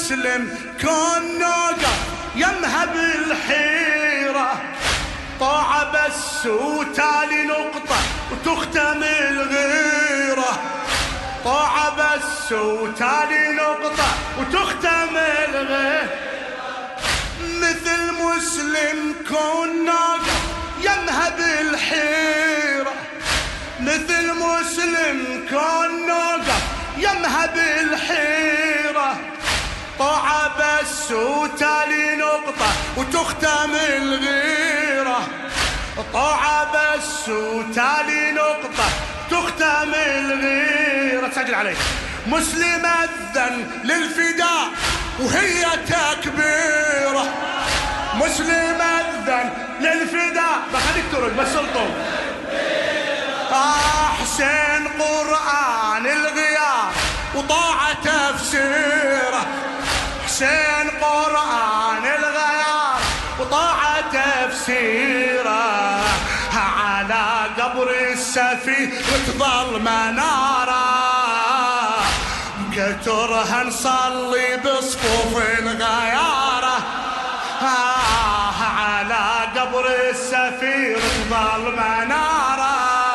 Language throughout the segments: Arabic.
المسلم كون نوقف يمها بالحيرة، طاعة بس وتالي نقطة وتختم الغيرة، طاعة بس وتالي نقطة وتختم الغيرة. مثل مسلم كون ناقف يمها بالحيرة، مثل مسلم كون ناقف يمها بالحيرة، طاعة بس وتالي نقطة وتختم الغيرة، طاعة بس وتالي نقطة تختم الغيرة. تسجل عليه. مسلم أذن للفداء وهي تكبيرة، مسلم أذن للفداء بخليك ترد بس سلطان. حسين قرآن الغيار وطاعة تفسيره، حسين قرآن الغيار وطاعة تفسيره، على قبر السفيه تظل مناره، كترها نصلي بصفوف الغياره، على قبر السفير تظل مناره،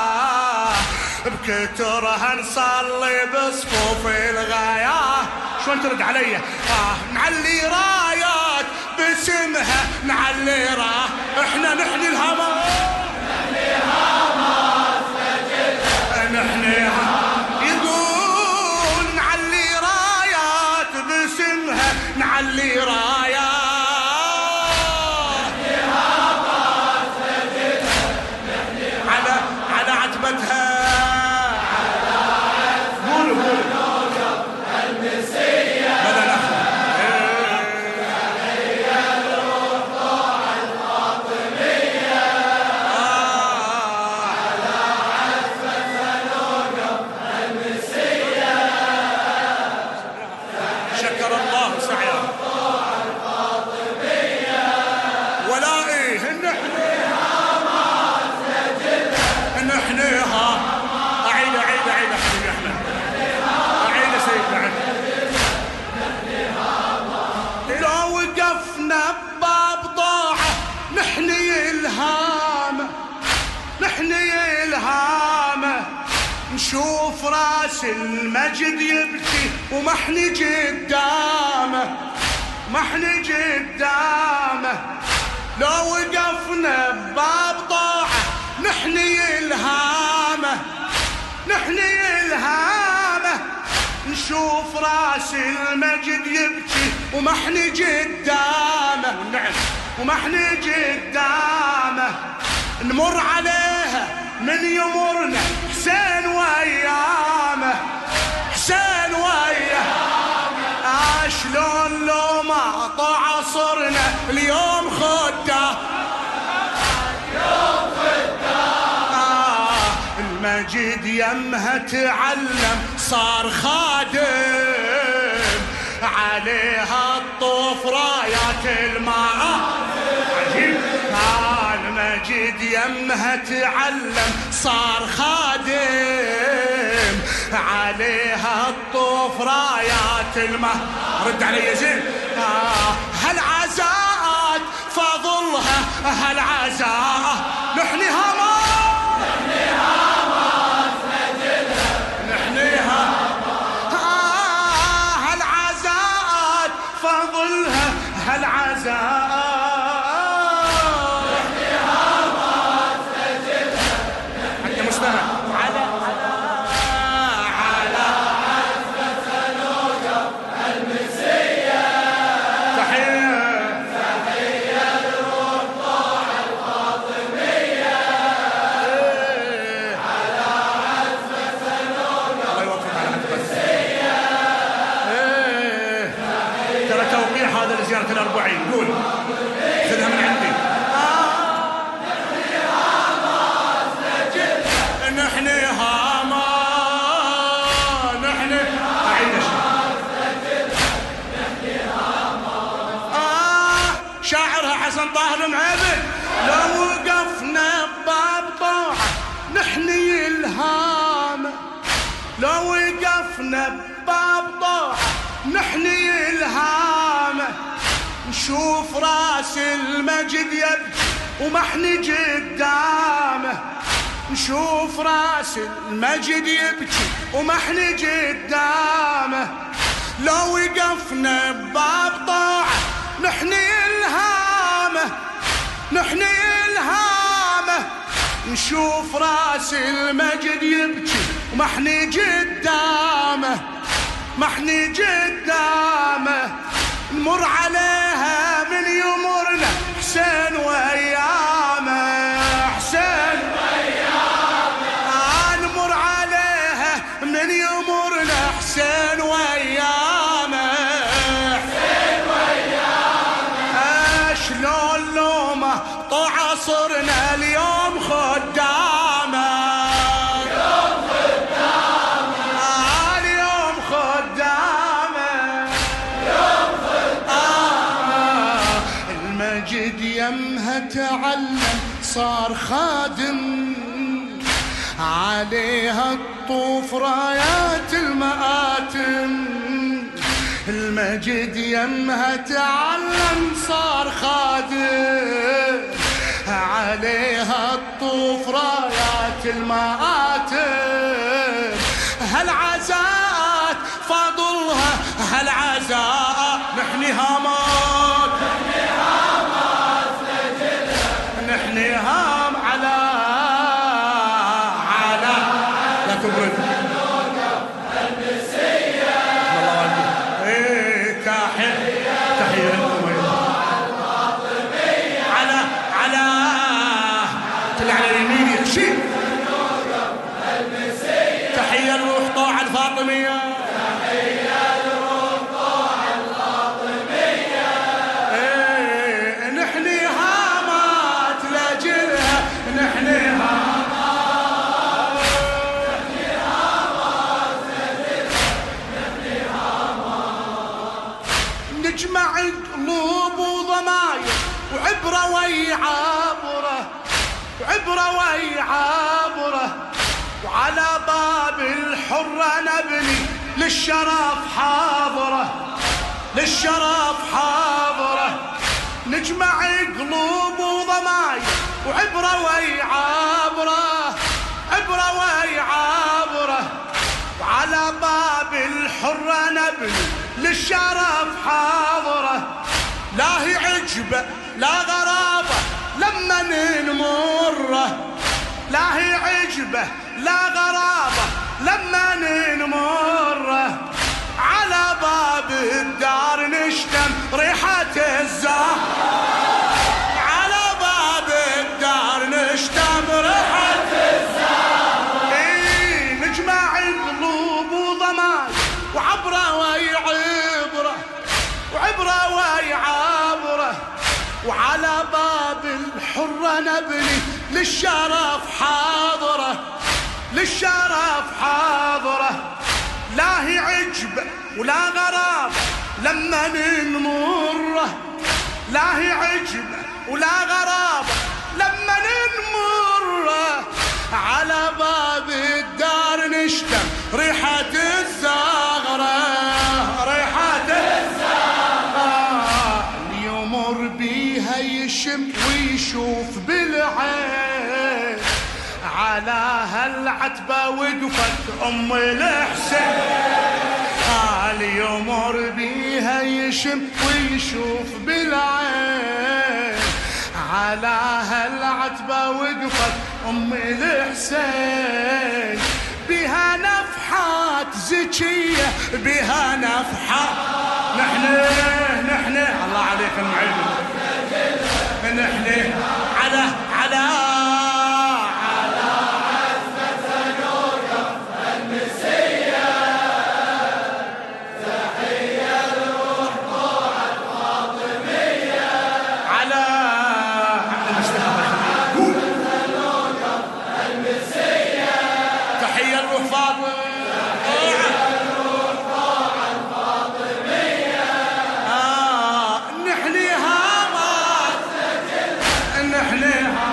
بكترها نصلي بصفوف الغياره. شلون ترد علي؟ نعلي رايات باسمها، نعلي احنا نحني الهمس، نحني هامس نحنيها، يقول نعلي رايات باسمها، نعلي رايات على عتبتها، نشوف راس المجد يبكي ومحني قدامه، محني قدامه، لو وقفنا بباب طاعة نحني الهامه، نحني الهامه، نشوف راس المجد يبكي ومحني قدامه، نعم ومحني قدامه، نمر عليها من يمرنا حسين ويامه، حسين ويامه، شلون لو ما طاع صرنا اليوم خدام، اليوم خدام، المجيد يمها تعلم صار خادم، عليها الطوف رايات الماء، عجيب، المجيد يمها تعلم صار خادم، عليها الطوف رايات الماء. رد علي زين. هالعزاءات فضلها، هالعزاء نحنيها ما نحنيها ما نجلها، نحنيها هالعزاءات فضلها، هالعزاء زيارة الأربعين. قول خذها من عندي. نحني هاما نحني أعيد شاعرها حسن طاهر معبد. لو وقفنا بباب طاعة نحني الهامة، لو وقفنا بباب طاعة نحني الهامه نشوف راس المجد يبكي ومحني قدامه، نشوف راس المجد يبكي ومحني قدامه. لو وقفنا بباب طاعه نحني الهامه، نحني الهامه نشوف راس المجد يبكي ومحني قدامه، محني قدامه. نمر عليها من يمرنا حسين وأيامه، حسين وأيامه. نمر عليها من يمرنا حسين وأيامه، حسين وأيامه. شلون لومه طوع عصرنا اليوم خدامه، اليوم خدامه، اليوم خدامه، اليوم خدامه. المجد يمها تعلم صار خادم، عليها الطوف رايات المآتم. المجد يمها تعلم صار خادم، عليها الطوف رايات المآتم. هالعزاءات فاضلها هالعزاء نحنيها موت، نحنيها موت لجلها، نحنيها على لا تبرد تحية لكم على طلع على اليمين يخشي. تحية لروح طاعة الفاطمية، تحية لروح طاعة الفاطمية. نحنيها مات لجلها، نحنيها نجمع قلوب وضماير وعبرة ويعابره، وعبرة ويعابره. وعلى باب الحرة نبني للشرف حاضره، للشرف حاضره. نجمع قلوب وضماير وعبرة ويعابره، عبرة ويعابره. وعلى باب الحرة نبني للشرف حاضره. لا هي عجبه لا غرابه لما نمره، لا هي عجبه لا غرابه لما نمره. على باب الدار نشتم ريحة الزهر، على باب الدار نشتم ريحة الزهر. نجمع قلوب وضماير وعبره ويعبره، وعبره ويعبره. وعلى باب الحرة نبني للشرف حاضره، للشرف حاضره. لا هي عجبه ولا غرابه لما نمره، لا هي عجبه ولا غرابه لما نمره. على باب الدار نشتم ريحة الزغرة، ريحة الزغرة. اللي يمر بيها يشم ويشوف بالعين. على هالعتبة وقفت أم الحسين، اللي يمر بيها يشم ويشوف بالعين. على هالعتبة وقفت أم الحسين. بها نفحات زكية، بها نفحات. نحن الله عليك المعلم، نحن على عزة نوقف المسية. تحية لروح طاعة الفاطمية. على تحية لروح فاطمة، تحية لروح طاعة الفاطمية. نحنيها مات، نحنيها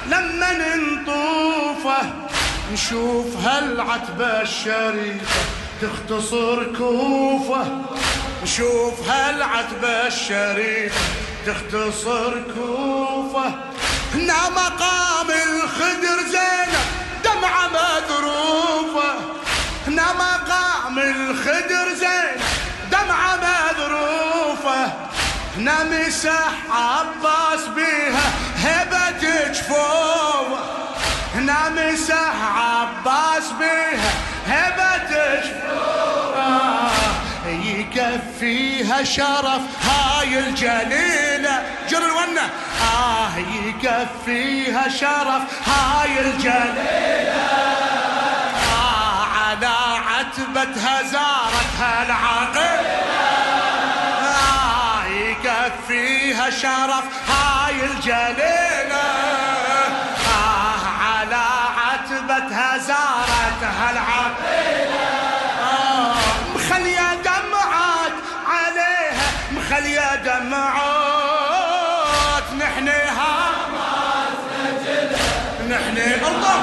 لما نطوفه نشوف هالعتبة الشريفة تختصر كوفه، نشوف هالعتبة الشريفة تختصر كوفه. هنا مقام الخدر زينب دمعة مذروفة، هنا مقام الخدر زينب دمعة مذروفة. هنا مسح عباس بيها هبة جفوفه، هنا مسح عباس بيها هبة جفوفه. يكفيها شرف هاي الجليلة جر الونة، يكفيها شرف هاي الجليلة. على عتبتها زارتها العاقلة، يكفيها شرف هاي الجليلة. على عتبتها زارتها العاقلة، مخلية دمعات عليها مخلية دمعات. نحنيها ما سجلها نحني الله،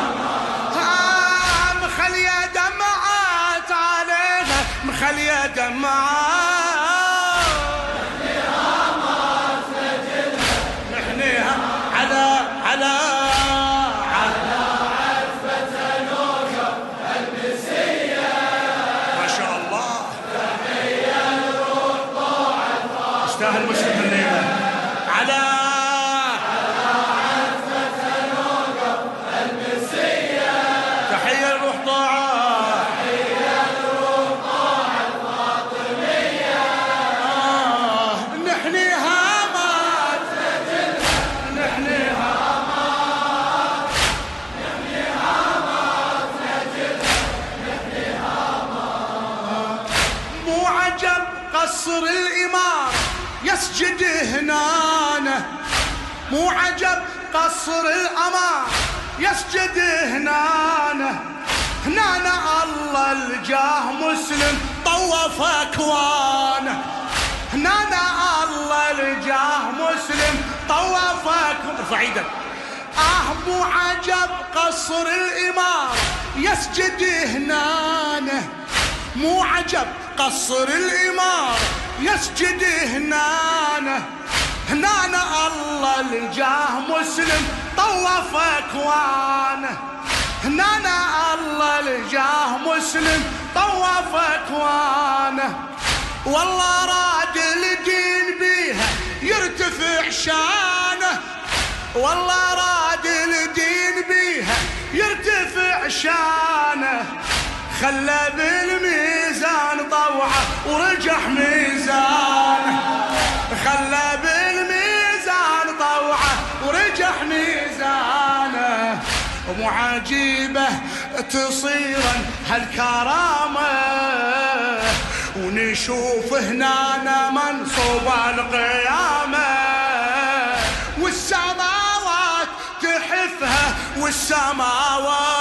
مخلية دمعات عليها مخلية دمعات. نحنيها ما سجلها نحنيها على عتبتها نوقف المسية. ما شاء الله تحية الروح طاعت يستاهل مسلم الليلة. على عتبتها نوقف المسية، تحية الروح طاعت، تحية الروح طاعت فاطمية. نحنيها ما سجلها نحنيها مو عجب قصر الإمارة يسجد هنانه، مو عجب قصر الأمارة يسجد هنانه. هنانا الله الجاه مسلم طوف أكوانه، هنانا الله الجاه مسلم طوف أكوانه. ارفع ايدك. مو عجب قصر الإمارة يسجد هنانه، مو عجب قصر الإمارة يسجد هنانه. هنانا الله الجاه مسلم طوف أكوانه، هنانا الله الجاه مسلم طوف أكوانه. والله راد الدين بيها يرتفع شانه، والله راد الدين بيها يرتفع شانه. خلى بالميزان طوعه ورجح ميزانه، خلى بالميزان طوعه ورجح ميزانه. ومعاجيبه تصيرا هالكرامه، ونشوف هنا منصوب القيامه. والسماوات تحفها والسماوات